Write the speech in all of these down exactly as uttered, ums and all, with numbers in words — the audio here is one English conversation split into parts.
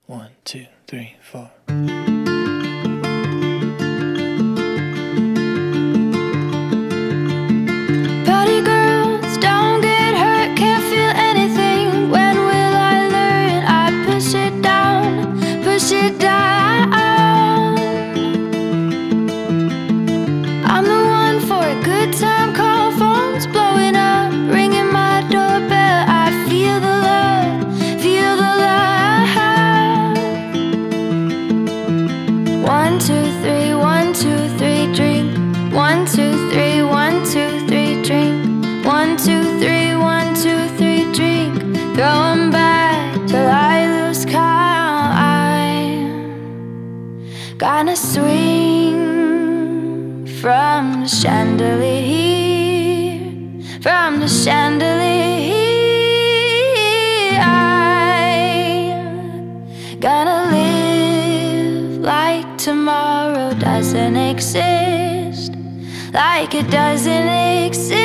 One, two, three, four. Party girls, don't get hurt, can't feel anything. When will I learn? I push it down, push it down. I'm the one for a good time call, phone's blowing up, ringing my doorbell. I feel the love, feel the love. One, two, three, one, two, three, drink. One, two, three, one, two, three, drink. One, two, three, one, two, three, drink. Throw 'em back till I lose count. I'm gonna swing from the chandelier, from the chandelier. I'm gonna live like tomorrow doesn't exist, like it doesn't exist.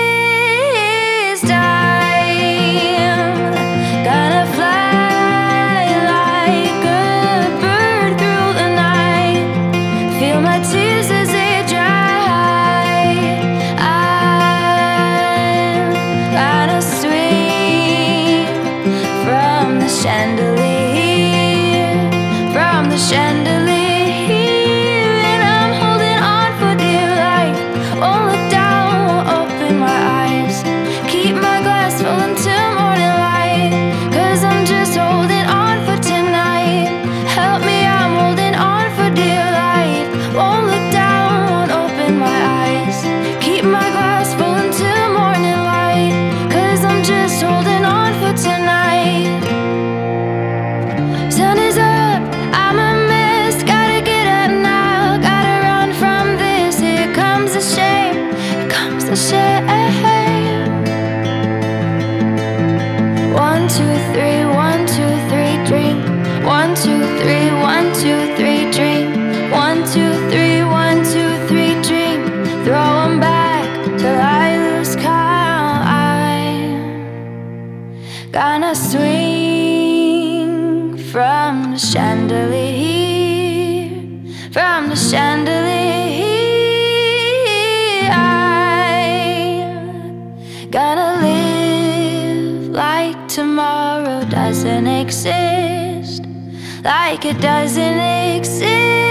I'm gonna fly like a bird through the night, feel my tears as they dry. I'm gonna swing from the chandelier, from the chandelier. One, two, three, one, two, three, drink. One, two, three, one, two, three, drink. One, two, three, one, two, three, drink. Throw 'em back till I lose count. I'm gonna swing from the chandelier, from the chandelier. I'm gonna live like tomorrow doesn't exist, like it doesn't exist.